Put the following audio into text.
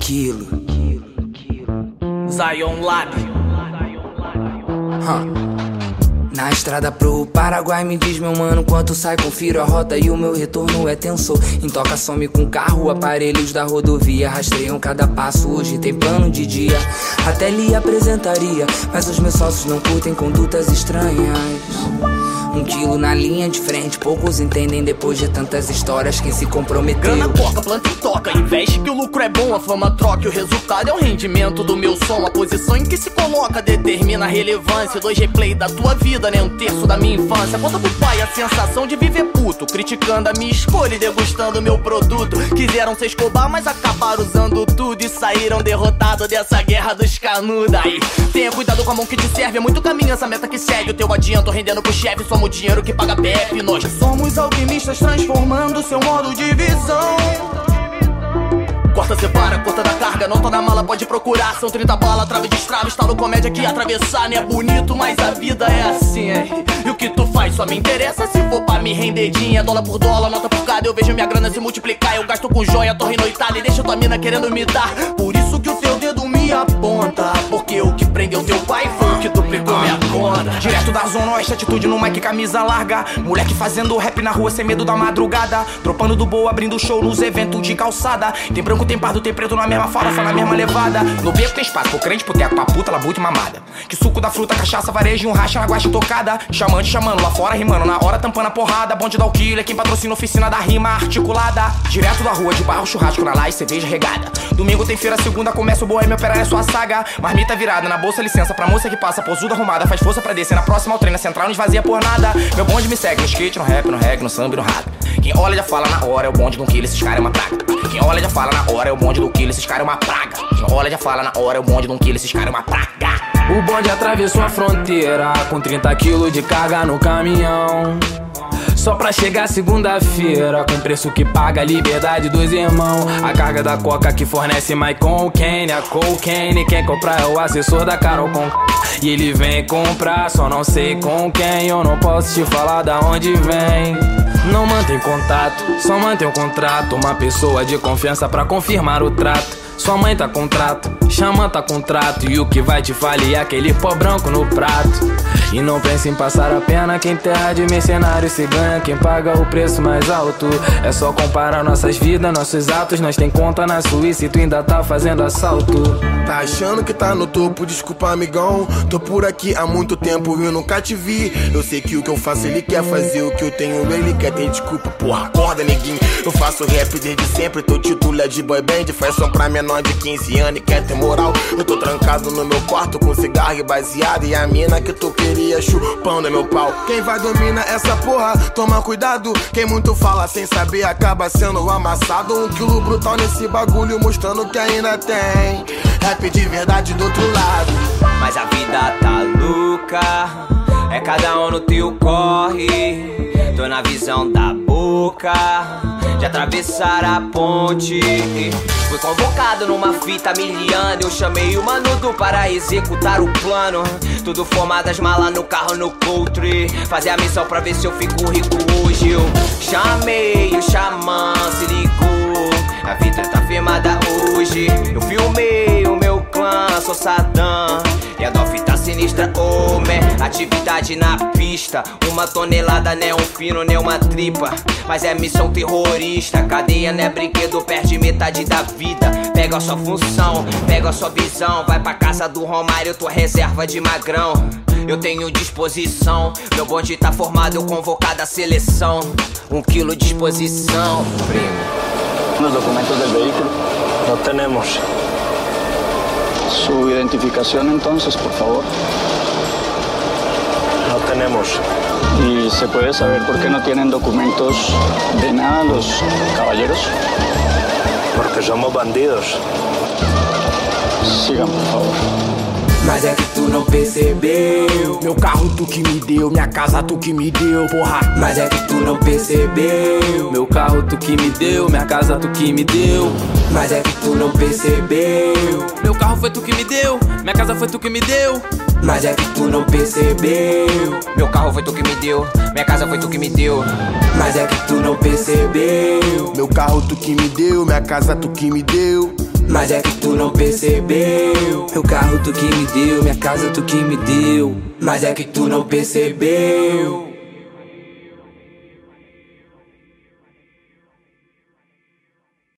Quilo. Zion Lab. Na estrada pro Paraguai, me diz meu mano quanto sai, confiro a rota e o meu retorno é tensor. Em toca some com carro, aparelhos da rodovia rastreiam cada passo, hoje tem plano de dia. Até lhe apresentaria, mas os meus sócios não curtem condutas estranhas. 1 quilo na linha de frente, poucos entendem depois de tantas histórias quem se comprometeu. Grana toca, planta e toca, investe que o lucro é bom, a fama troca e o resultado é o rendimento do meu som. A posição em que se coloca determina a relevância. 2 replay da tua vida, né? 1/3 da minha infância. Conta pro pai a sensação de viver puto, criticando a minha escolha e degustando meu produto. Quiseram ser Escobar, mas acabaram usando tudo e saíram derrotados dessa guerra dos canudos. Aí, tenha cuidado com a mão que te serve, é muito caminho essa meta que segue. O teu adianto rendendo pro chefe, somos o dinheiro que paga PF. Nós somos alquimistas transformando seu modo de visão. Corta, separa, corta da carga, não tá na mala, pode procurar. São 30 balas, trave de estrava, estalo comédia que atravessar. Não é bonito, mas a vida é assim, é. E o que tu faz só me interessa se for pra me render dinheiro. Dólar por dólar, nota por cada, eu vejo minha grana se multiplicar. Eu gasto com joia, torre noitada e deixa tua mina querendo me dar. Por isso que o teu dedo me aponta, porque o que prendeu teu pai foi o que duplicou minha conta. Direto da zona oeste, atitude no mic, camisa larga. Moleque fazendo rap na rua sem medo da madrugada. Dropando do boa, abrindo show nos eventos de calçada. Tem branco, tem pardo, tem preto na mesma farofa, na mesma levada. No beco tem espaço, pro crente, pro teco, pra puta, labuta e mamada. Que suco da fruta, cachaça, varejo, um racha na guacha tocada. Chamando, chamando, lá fora rimando, na hora tampando a porrada. Bonde da Alquila, quem patrocina a oficina da rima articulada. Direto da rua, de barro, churrasco na laje, cerveja regada. Domingo tem feira, segunda começa o boêmio, operar é sua saga. Marmita virada, na bolsa licença pra moça que passa, posuda arrumada. Faz força pra descer na próxima, ao trem na central, não esvazia por nada. Meu bonde me segue no skate, no rap, no reggae, no samba e no rap. Quem olha já fala na hora, é o bonde do quilo, esses caras é uma praga. Quem olha já fala na hora, é o bonde do quilo, esses caras é uma praga. Quem olha já fala na hora, é o bonde do quilo, esses caras é uma praga. O bonde atravessou a fronteira com 30 quilos de carga no caminhão. Só pra chegar segunda-feira com preço que paga a liberdade dos irmãos. A carga da coca que fornece mais cocaine. A cocaine quem comprar é o assessor da Carol com. E ele vem comprar, só não sei com quem. Eu não posso te falar da onde vem. Não mantém contato, só mantém o contrato. Uma pessoa de confiança pra confirmar o trato. Sua mãe tá contrato, chama tá contrato. E o que vai te falir é aquele pó branco no prato. E não pense em passar a pena, quem terra de mercenário se ganha, quem paga o preço mais alto. É só comparar nossas vidas, nossos atos. Nós tem conta na Suíça e tu ainda tá fazendo assalto. Tá achando que tá no topo, desculpa amigão. Tô por aqui há muito tempo e eu nunca te vi. Eu sei que o que eu faço ele quer fazer, o que eu tenho ele quer ter desculpa. Porra, acorda neguinho, eu faço rap desde sempre. Teu título é de boy band, faz som pra menor de 15 anos e quer ter moral. Eu tô trancado no meu quarto com cigarro e baseado. E a mina que tu queria chupando meu pau. Quem vai dominar essa porra, toma cuidado. Quem muito fala sem saber acaba sendo amassado. 1 quilo brutal nesse bagulho mostrando que ainda tem rap de verdade do outro lado. Mas a vida tá louca, é cada um no teu corre. Tô na visão da boca de atravessar a ponte. Fui convocado numa fita miliana. Eu chamei o Manudo para executar o plano. Tudo formadas malas no carro no country. Fazer a missão pra ver se eu fico rico hoje. Eu chamei o xamã, se ligou. A vida tá firmada hoje. Eu filmei o meu clã, sou Saddam. E a Dolph tá sinistra, oh man. Atividade na pista, 1 tonelada, né um fino, né uma tripa. Mas é missão terrorista, cadeia não é brinquedo, perde metade da vida. Pega a sua função, pega a sua visão. Vai pra casa do Romário, tua reserva de magrão. Eu tenho disposição, meu bonde tá formado, eu convocado a seleção. 1 quilo de disposição, primo. Los documentos del vehículo. No tenemos. Su identificación entonces, por favor. No tenemos. ¿Y se puede saber por qué no tienen documentos de nada los caballeros? Porque somos bandidos. Sigan, por favor. Mas é que tu não percebeu. Meu carro tu que me deu, minha casa tu que me deu, porra. Mas é que tu não percebeu. Meu carro tu que me deu, minha casa tu que me deu. Mas é que tu não percebeu. Meu carro foi tu que me deu, minha casa foi tu que me deu. Mas é que tu não percebeu. Meu carro foi tu que me deu, minha casa foi tu que me deu. Mas é que tu não percebeu. Meu carro tu que me deu, minha casa tu que me deu. Mas é que tu não percebeu. Meu carro tu que me deu, minha casa tu que me deu. Mas é que tu não percebeu.